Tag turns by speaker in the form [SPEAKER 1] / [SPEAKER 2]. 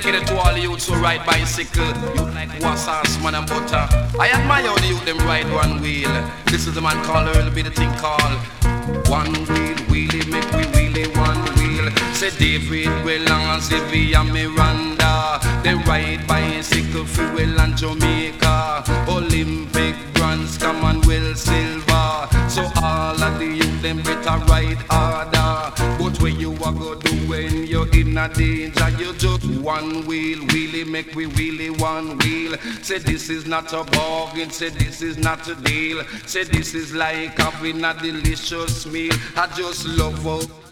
[SPEAKER 1] dedicated to all the youths who ride bicycle. You like wassas, man and butter. I admire how the youth them ride one wheel. This is the man called Earl, be the thing called one wheel, wheelie, make we wheelie one wheel. Say David, Wellang and Zippy and Miranda. They ride bicycle, Fuel and Jamaica. Olympic bronze, Commonwealth silver. So all of the youth them better ride harder. But when you are go do when you're in a danger, you just one wheel, wheelie, make we wheelie one wheel. Say this is not a bargain, say this is not a deal. Say this is like having a delicious meal. I just love how